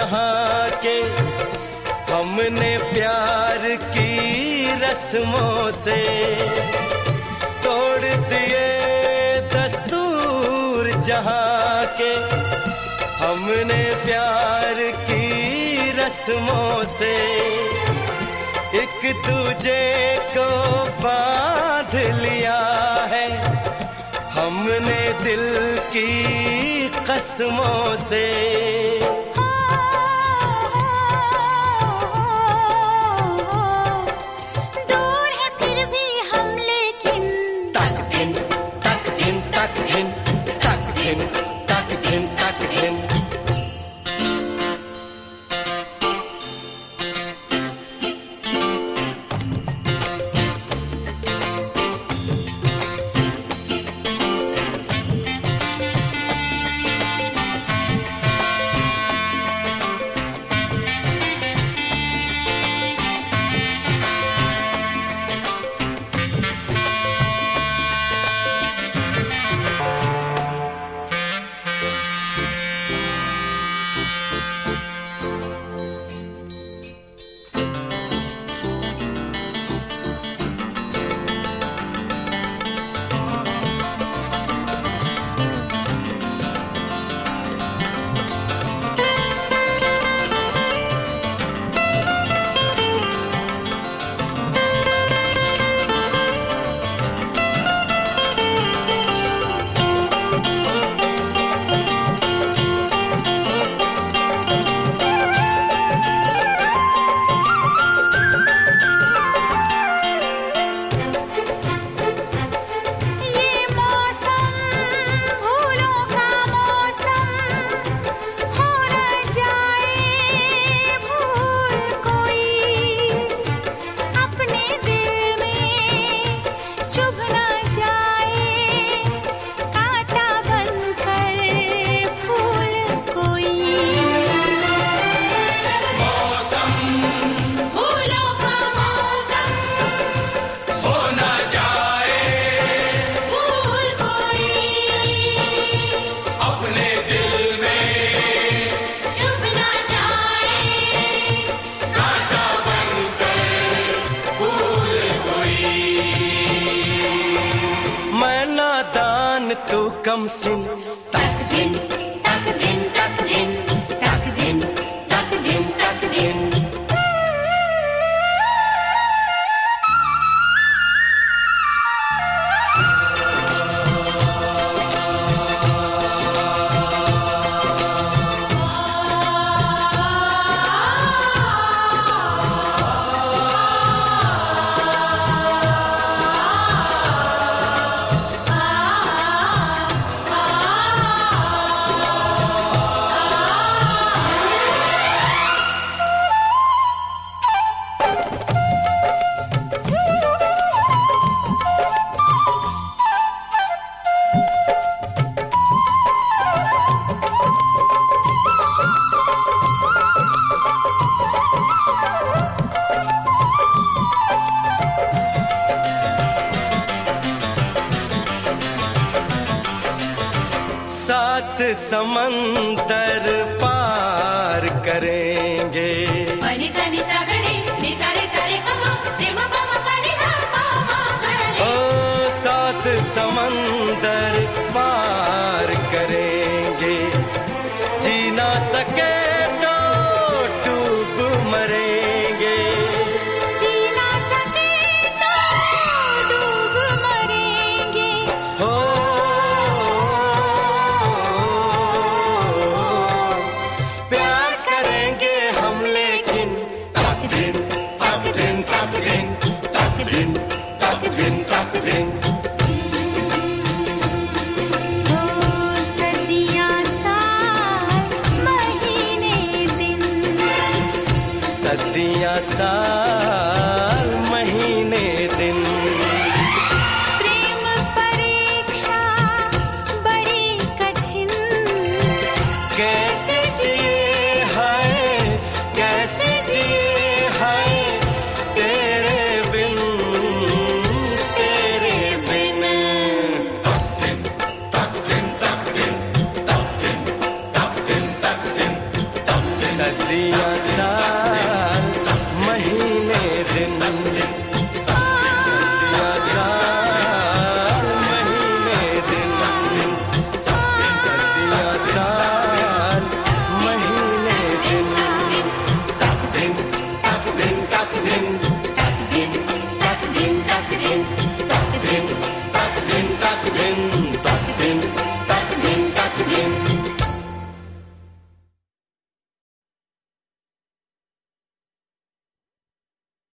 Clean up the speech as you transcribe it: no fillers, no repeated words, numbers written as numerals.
जहां के हमने प्यार की रस्मों से तोड़ दिए दस्तूर जहां के। हमने प्यार की रस्मों से एक दूजे को बांध लिया है हमने दिल की कसमों से। दूर है फिर भी हम लेकिन तक दिन तक दिन तक दिन तक दिन तक दिन तक दिन। तू कम सिन तक दिन तक दिन तक दिन तक दिन तक दिन तक दिन। सात समंदर पार करेंगे ओ सात समंदर पार करेंगे जी ना सके तो डूब मरेंगे जी ना सके तो डूब मरेंगे। हो प्यार करेंगे हम लेकिन तक दिन तक दिन तक दिन तक दिन तक दिन तक दिन। सदियाँ साल महीने दिन सदियाँ साल